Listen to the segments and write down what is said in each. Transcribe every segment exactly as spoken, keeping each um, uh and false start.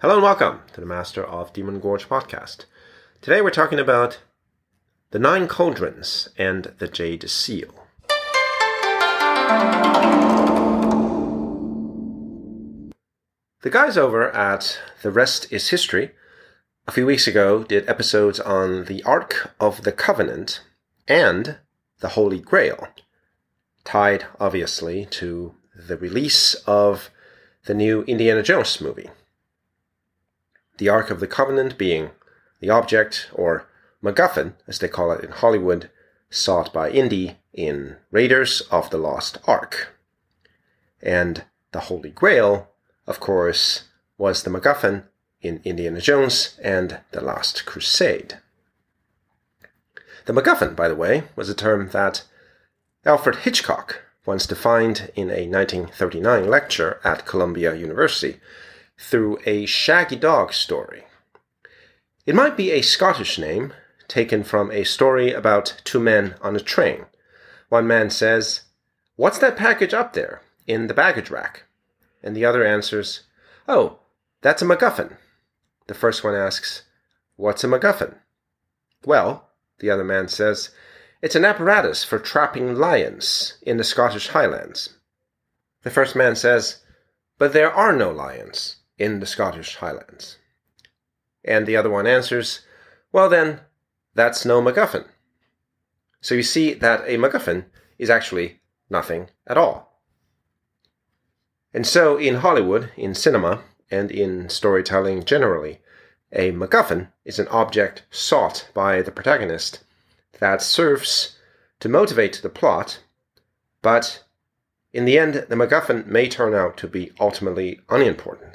Hello and welcome to the Master of Demon Gorge podcast. Today we're talking about the Nine Cauldrons and the Jade Seal. The guys over at The Rest is History a few weeks ago did episodes on the Ark of the Covenant and the Holy Grail, tied obviously to the release of the new Indiana Jones movie. The Ark of the Covenant being the object, or MacGuffin, as they call it in Hollywood, sought by Indy in Raiders of the Lost Ark. And the Holy Grail, of course, was the MacGuffin in Indiana Jones and the Last Crusade. The MacGuffin, by the way, was a term that Alfred Hitchcock once defined in a nineteen thirty-nine lecture at Columbia University through a Shaggy Dog story. It might be a Scottish name taken from a story about two men on a train. One man says, "What's that package up there in the baggage rack?" And the other answers, "Oh, that's a MacGuffin." The first one asks, "What's a MacGuffin?" "Well," the other man says, "it's an apparatus for trapping lions in the Scottish Highlands." The first man says, "But there are no lions in the Scottish Highlands." And the other one answers, "Well then, that's no MacGuffin." So you see that a MacGuffin is actually nothing at all. And so in Hollywood, in cinema, and in storytelling generally, a MacGuffin is an object sought by the protagonist that serves to motivate the plot, but in the end, the MacGuffin may turn out to be ultimately unimportant.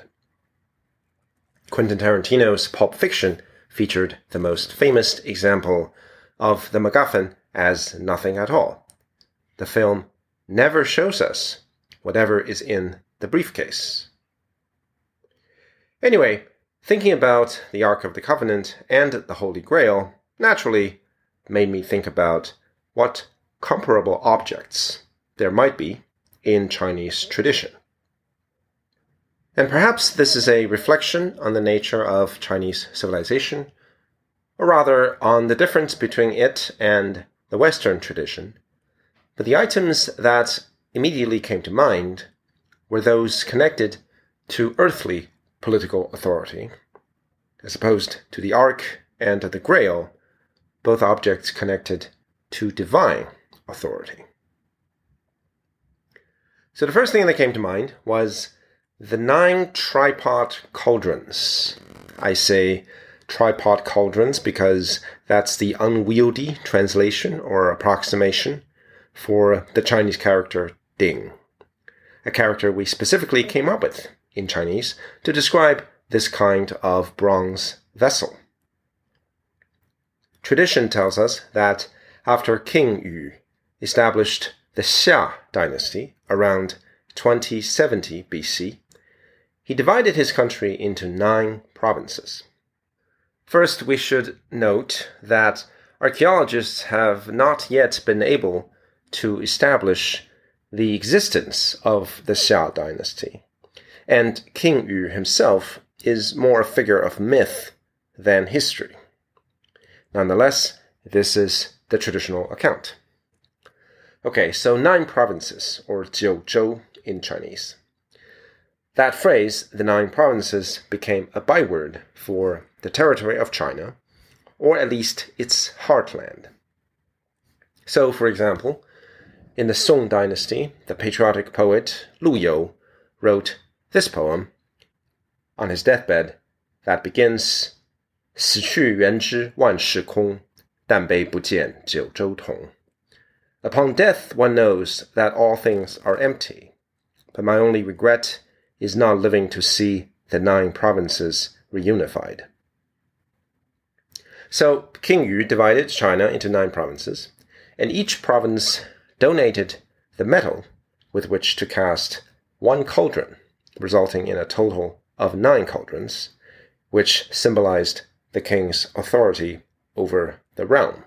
Quentin Tarantino's Pulp Fiction featured the most famous example of the MacGuffin as nothing at all. The film never shows us whatever is in the briefcase. Anyway, thinking about the Ark of the Covenant and the Holy Grail naturally made me think about what comparable objects there might be in Chinese tradition. And perhaps this is a reflection on the nature of Chinese civilization, or rather on the difference between it and the Western tradition. But the items that immediately came to mind were those connected to earthly political authority, as opposed to the Ark and the Grail, both objects connected to divine authority. So the first thing that came to mind was the nine tripod cauldrons. I say tripod cauldrons because that's the unwieldy translation or approximation for the Chinese character Ding, a character we specifically came up with in Chinese to describe this kind of bronze vessel. Tradition tells us that after King Yu established the Xia dynasty around twenty seventy B C, he divided his country into nine provinces. First, we should note that archaeologists have not yet been able to establish the existence of the Xia dynasty, and King Yu himself is more a figure of myth than history. Nonetheless, this is the traditional account. Okay, so nine provinces, or Jiuzhou in Chinese. That phrase, the nine provinces, became a byword for the territory of China, or at least its heartland. So, for example, in the Song dynasty, the patriotic poet Lu You wrote this poem on his deathbed that begins, 死去元知万事空，但悲不见九州同. Upon death one knows that all things are empty, but my only regret is not living to see the nine provinces reunified. So King Yu divided China into nine provinces, and each province donated the metal with which to cast one cauldron, resulting in a total of nine cauldrons, which symbolized the king's authority over the realm.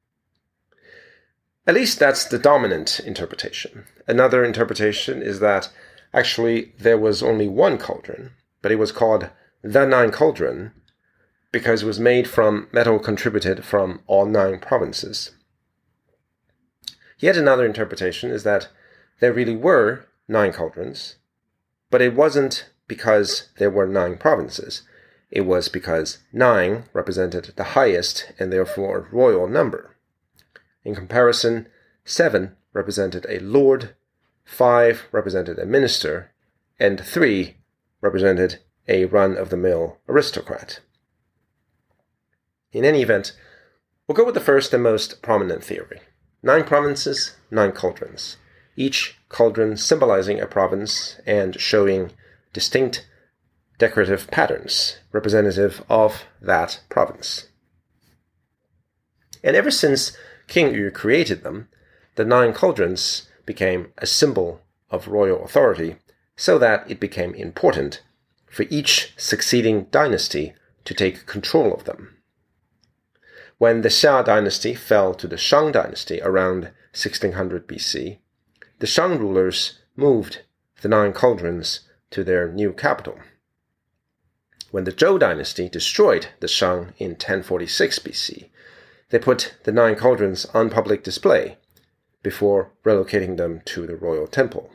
At least that's the dominant interpretation. Another interpretation is that actually there was only one cauldron, but it was called the Nine Cauldron because it was made from metal contributed from all nine provinces. Yet another interpretation is that there really were nine cauldrons, but it wasn't because there were nine provinces. It was because nine represented the highest and therefore royal number. In comparison, seven represented a lord, five represented a minister, and three represented a run-of-the-mill aristocrat. In any event, we'll go with the first and most prominent theory. Nine provinces, nine cauldrons, each cauldron symbolizing a province and showing distinct decorative patterns representative of that province. And ever since King Yu created them, the nine cauldrons became a symbol of royal authority so that it became important for each succeeding dynasty to take control of them. When the Xia dynasty fell to the Shang dynasty around sixteen hundred B C, the Shang rulers moved the nine cauldrons to their new capital. When the Zhou dynasty destroyed the Shang in ten forty-six B C, they put the nine cauldrons on public display before relocating them to the royal temple.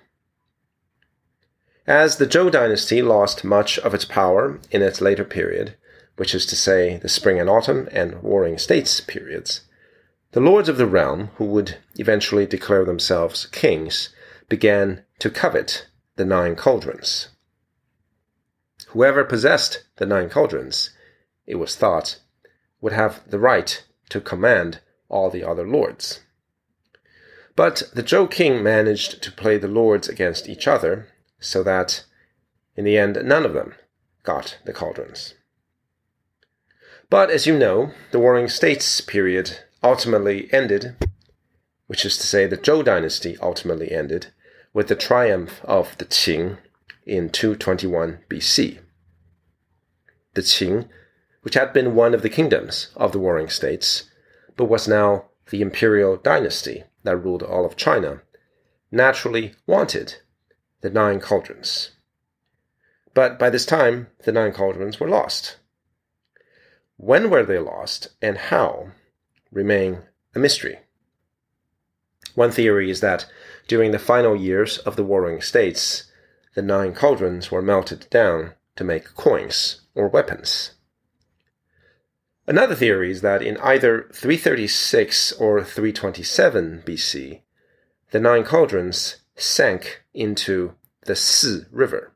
As the Zhou dynasty lost much of its power in its later period, which is to say the Spring and Autumn and Warring States periods, the lords of the realm, who would eventually declare themselves kings, began to covet the nine cauldrons. Whoever possessed the nine cauldrons, it was thought, would have the right to command all the other lords. But the Zhou king managed to play the lords against each other, so that, in the end, none of them got the cauldrons. But, as you know, the Warring States period ultimately ended, which is to say the Zhou dynasty ultimately ended, with the triumph of the Qing in two twenty-one B C. The Qing, which had been one of the kingdoms of the Warring States, but was now the imperial dynasty that ruled all of China, naturally wanted the nine cauldrons. But by this time, the nine cauldrons were lost. When were they lost and how remain a mystery. One theory is that during the final years of the Warring States, the nine cauldrons were melted down to make coins or weapons. Another theory is that in either three thirty-six or three twenty-seven B C, the nine cauldrons sank into the Si River.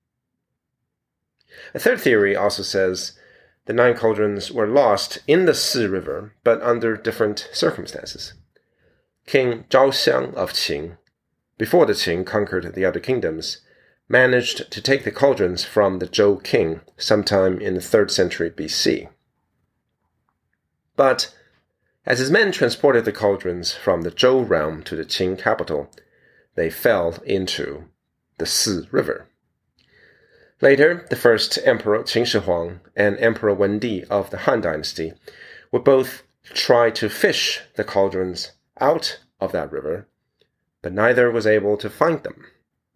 A third theory also says the nine cauldrons were lost in the Si River, but under different circumstances. King Zhao Xiang of Qing, before the Qing conquered the other kingdoms, managed to take the cauldrons from the Zhou king sometime in the third century B C. But as his men transported the cauldrons from the Zhou realm to the Qing capital, they fell into the Si River. Later, the first Emperor Qin Shi Huang and Emperor Wen Di of the Han Dynasty would both try to fish the cauldrons out of that river, but neither was able to find them.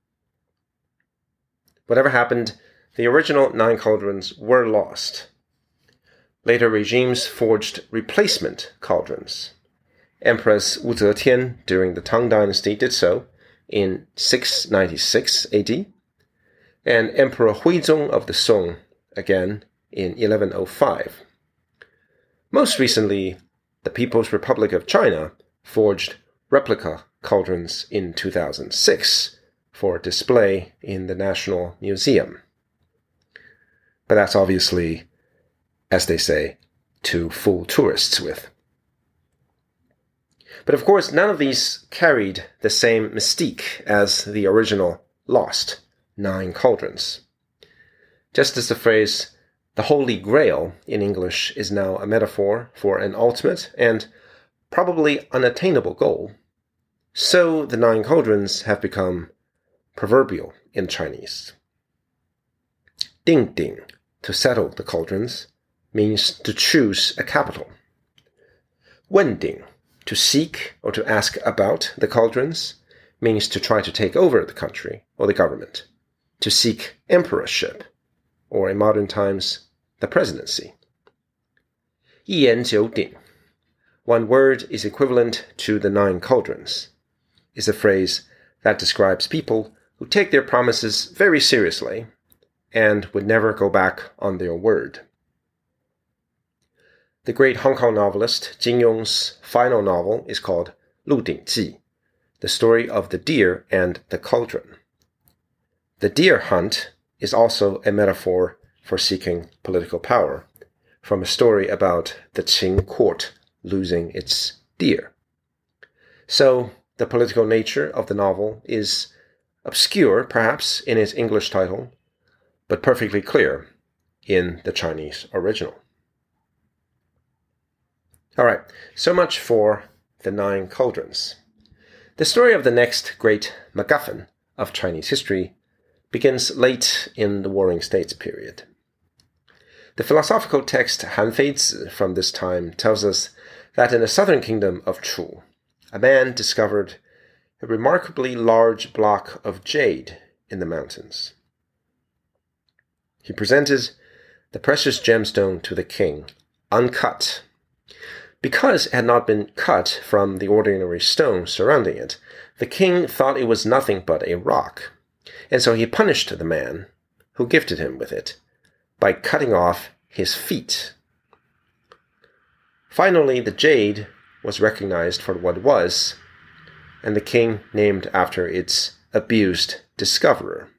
Whatever happened, the original nine cauldrons were lost. Later regimes forged replacement cauldrons. Empress Wu Zetian during the Tang Dynasty did so in six ninety-six A D, and Emperor Huizong of the Song again in eleven oh five. Most recently, the People's Republic of China forged replica cauldrons in two thousand six for display in the National Museum. But that's obviously, as they say, to fool tourists with. But of course, none of these carried the same mystique as the original lost nine cauldrons. Just as the phrase, the Holy Grail in English is now a metaphor for an ultimate and probably unattainable goal, so the nine cauldrons have become proverbial in Chinese. Ding ding, to settle the cauldrons, means to choose a capital. Wen ding, to seek or to ask about the cauldrons, means to try to take over the country or the government, to seek emperorship, or in modern times, the presidency. 一言九鼎, one word is equivalent to the nine cauldrons, is a phrase that describes people who take their promises very seriously and would never go back on their word. The great Hong Kong novelist Jin Yong's final novel is called 鹿鼎记, the story of the deer and the cauldron. The deer hunt is also a metaphor for seeking political power, from a story about the Qing court losing its deer. So, the political nature of the novel is obscure, perhaps, in its English title, but perfectly clear in the Chinese original. All right, so much for the nine cauldrons. The story of the next great MacGuffin of Chinese history begins late in the Warring States period. The philosophical text Han Feizi from this time tells us that in the southern kingdom of Chu, a man discovered a remarkably large block of jade in the mountains. He presented the precious gemstone to the king, uncut. Because it had not been cut from the ordinary stone surrounding it, the king thought it was nothing but a rock, and so he punished the man who gifted him with it by cutting off his feet. Finally, the jade was recognized for what it was, and the king named after its abused discoverer.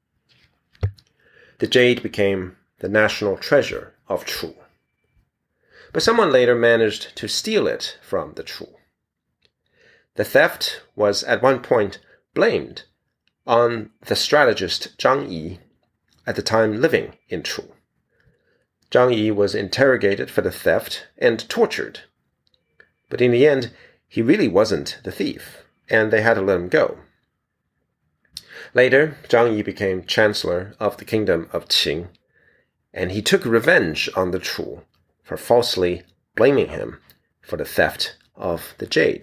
The jade became the national treasure of Chu. But someone later managed to steal it from the Chu. The theft was at one point blamed on the strategist Zhang Yi, at the time living in Chu. Zhang Yi was interrogated for the theft and tortured. But in the end, he really wasn't the thief, and they had to let him go. Later, Zhang Yi became chancellor of the kingdom of Qing, and he took revenge on the Chu for falsely blaming him for the theft of the jade.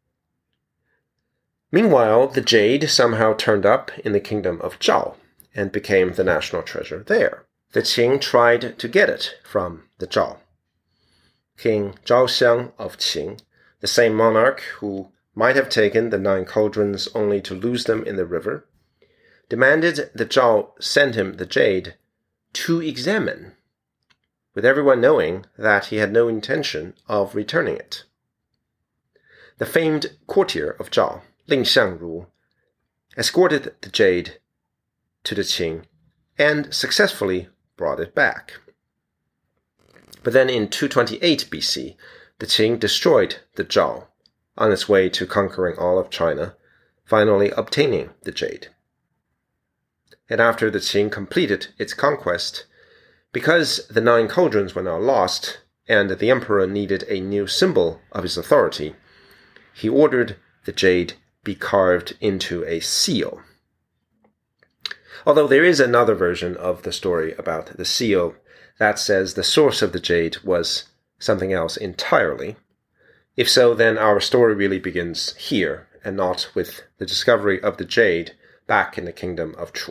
Meanwhile, the jade somehow turned up in the kingdom of Zhao and became the national treasure there. The Qing tried to get it from the Zhao. King Zhao Xiang of Qing, the same monarch who might have taken the nine cauldrons only to lose them in the river, demanded that Zhao send him the jade to examine, with everyone knowing that he had no intention of returning it. The famed courtier of Zhao, Ling Xiangru, escorted the jade to the Qing and successfully brought it back. But then in two twenty-eight B C, the Qing destroyed the Zhao on its way to conquering all of China, finally obtaining the jade. And after the Qing completed its conquest, because the nine cauldrons were now lost, and the emperor needed a new symbol of his authority, he ordered the jade be carved into a seal. Although there is another version of the story about the seal that says the source of the jade was something else entirely. If so, then our story really begins here, and not with the discovery of the jade back in the kingdom of Chu.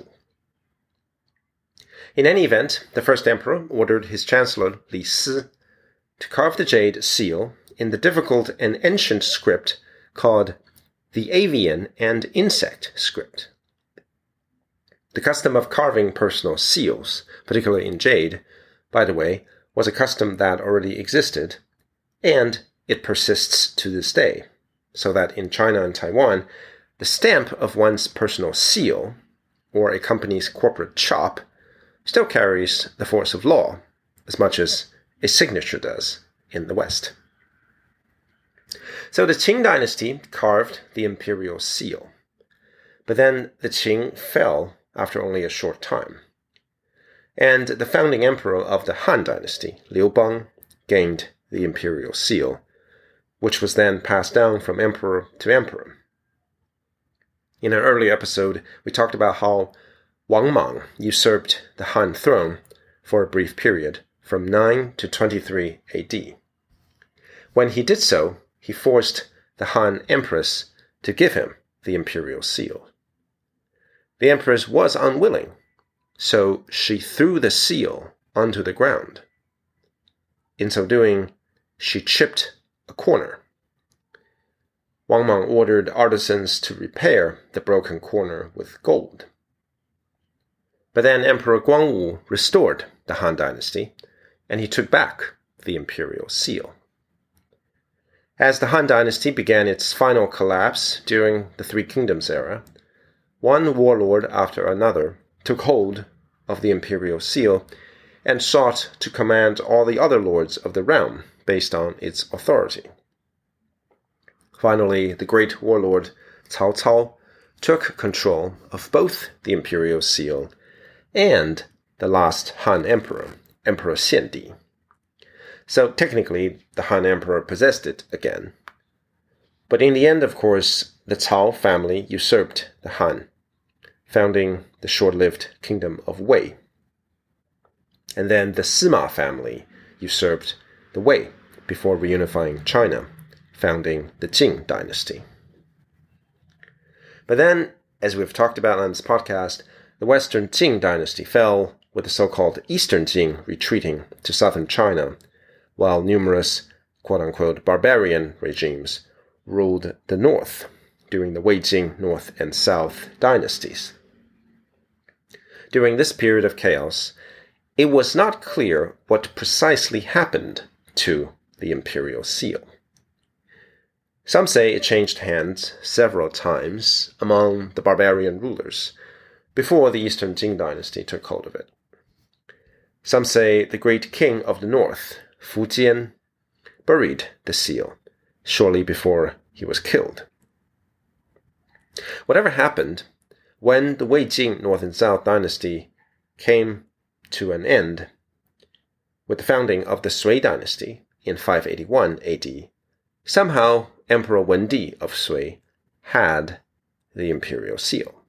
In any event, the first emperor ordered his chancellor, Li Si, to carve the jade seal in the difficult and ancient script called the avian and insect script. The custom of carving personal seals, particularly in jade, by the way, was a custom that already existed, and it persists to this day, so that in China and Taiwan, the stamp of one's personal seal, or a company's corporate chop, still carries the force of law, as much as a signature does in the West. So the Qing dynasty carved the imperial seal, but then the Qing fell after only a short time. And the founding emperor of the Han dynasty, Liu Bang, gained the imperial seal, which was then passed down from emperor to emperor. In an earlier episode, we talked about how Wang Mang usurped the Han throne for a brief period, from nine to twenty-three A D. When he did so, he forced the Han empress to give him the imperial seal. The empress was unwilling, so she threw the seal onto the ground. In so doing, she chipped a corner. Wang Mang ordered artisans to repair the broken corner with gold. But then Emperor Guangwu restored the Han Dynasty, and he took back the imperial seal. As the Han Dynasty began its final collapse during the Three Kingdoms era, one warlord after another took hold of the imperial seal and sought to command all the other lords of the realm based on its authority. Finally, the great warlord Cao Cao took control of both the imperial seal and the last Han emperor, Emperor Xiandi. So technically, the Han emperor possessed it again. But in the end, of course, the Cao family usurped the Han, founding the short-lived kingdom of Wei. And then the Sima family usurped the Wei before reunifying China, founding the Qing dynasty. But then, as we've talked about on this podcast, the Western Qing dynasty fell with the so-called Eastern Qing retreating to southern China, while numerous quote-unquote barbarian regimes ruled the north during the Wei-Jing North and South dynasties. During this period of chaos, it was not clear what precisely happened to the imperial seal. Some say it changed hands several times among the barbarian rulers before the Eastern Qing dynasty took hold of it. Some say the great king of the north, Fu Jian, buried the seal shortly before he was killed. Whatever happened, when the Wei-Jing North and South dynasty came to an end with the founding of the Sui dynasty in five eighty-one A D, somehow Emperor Wendi of Sui had the imperial seal.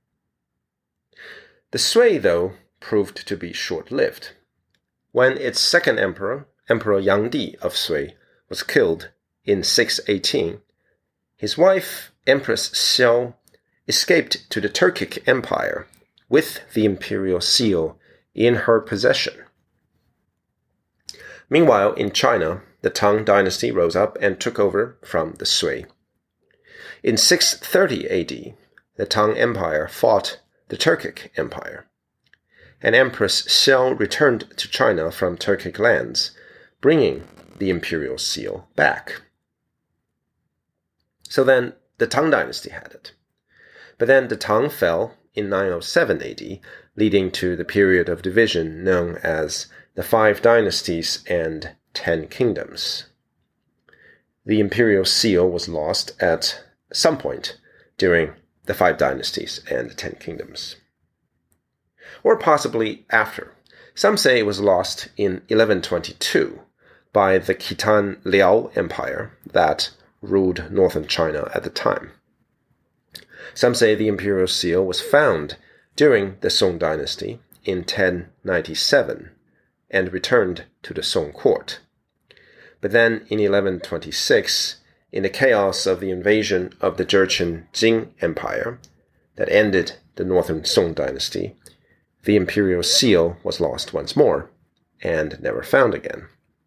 The Sui, though, proved to be short-lived. When its second emperor, Emperor Yangdi of Sui, was killed in six eighteen, his wife, Empress Xiao, escaped to the Turkic Empire with the imperial seal in her possession. Meanwhile, in China, the Tang dynasty rose up and took over from the Sui. In six thirty A D, the Tang Empire fought the Turkic Empire, and Empress Xiao returned to China from Turkic lands, bringing the imperial seal back. So then, the Tang dynasty had it. But then the Tang fell in nine oh seven A D, leading to the period of division known as the Five Dynasties and Ten Kingdoms. The imperial seal was lost at some point during the Five Dynasties and the Ten Kingdoms. Or possibly after. Some say it was lost in eleven twenty-two by the Khitan Liao Empire that ruled northern China at the time. Some say the imperial seal was found during the Song dynasty in ten ninety-seven and returned to the Song court. But then in eleven twenty-six, in the chaos of the invasion of the Jurchen Jing Empire that ended the northern Song dynasty, the imperial seal was lost once more and never found again.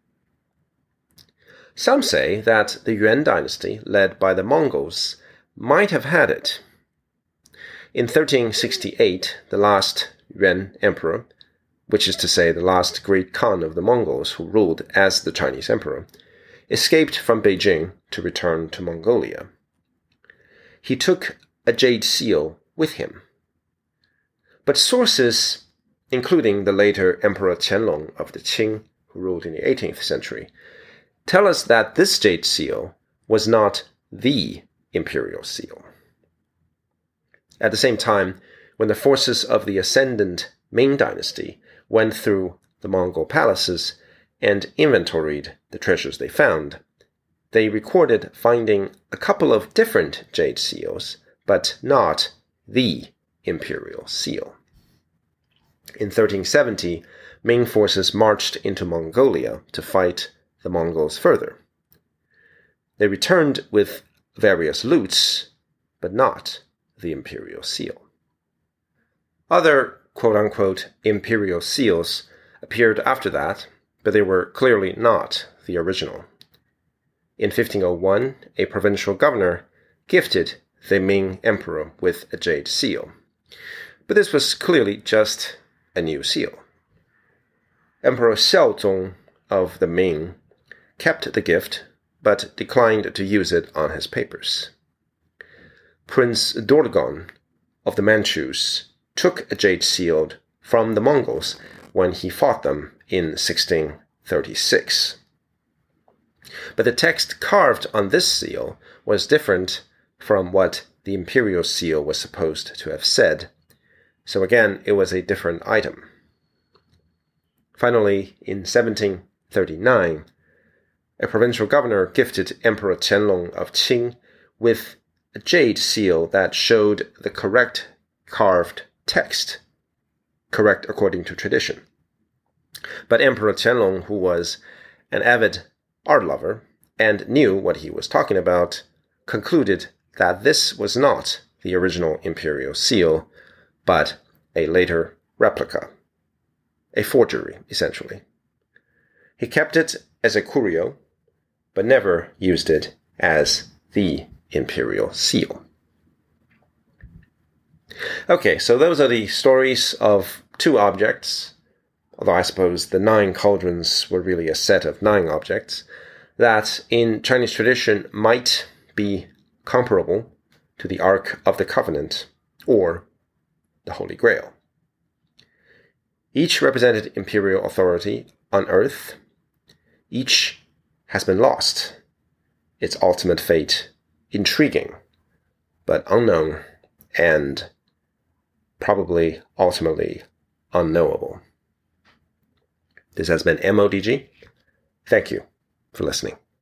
Some say that the Yuan dynasty, led by the Mongols, might have had it. In thirteen sixty-eight, the last Yuan emperor, which is to say the last great Khan of the Mongols who ruled as the Chinese emperor, escaped from Beijing to return to Mongolia. He took a jade seal with him. But sources, including the later Emperor Qianlong of the Qing, who ruled in the eighteenth century, tell us that this jade seal was not the imperial seal. At the same time, when the forces of the ascendant Ming dynasty went through the Mongol palaces and inventoried the treasures they found, they recorded finding a couple of different jade seals, but not the imperial seal. In thirteen seventy, Ming forces marched into Mongolia to fight the Mongols further. They returned with various loots, but not the imperial seal. Other quote-unquote imperial seals appeared after that, but they were clearly not the original. In fifteen oh one, a provincial governor gifted the Ming emperor with a jade seal, but this was clearly just a new seal. Emperor Xiaozong of the Ming kept the gift, but declined to use it on his papers. Prince Dordogon of the Manchus took a jade seal from the Mongols when he fought them in sixteen thirty-six. But the text carved on this seal was different from what the imperial seal was supposed to have said, so again it was a different item. Finally, in seventeen thirty-nine, a provincial governor gifted Emperor Qianlong of Qing with a jade seal that showed the correct carved text, correct according to tradition. But Emperor Qianlong, who was an avid art lover and knew what he was talking about, concluded that this was not the original imperial seal, but a later replica, a forgery, essentially. He kept it as a curio, but never used it as the imperial seal. Okay, so those are the stories of two objects, although I suppose the nine cauldrons were really a set of nine objects, that in Chinese tradition might be comparable to the Ark of the Covenant or the Holy Grail. Each represented imperial authority on earth. Each has been lost. Its ultimate fate intriguing, but unknown, and probably ultimately unknowable. This has been M O D G. Thank you for listening.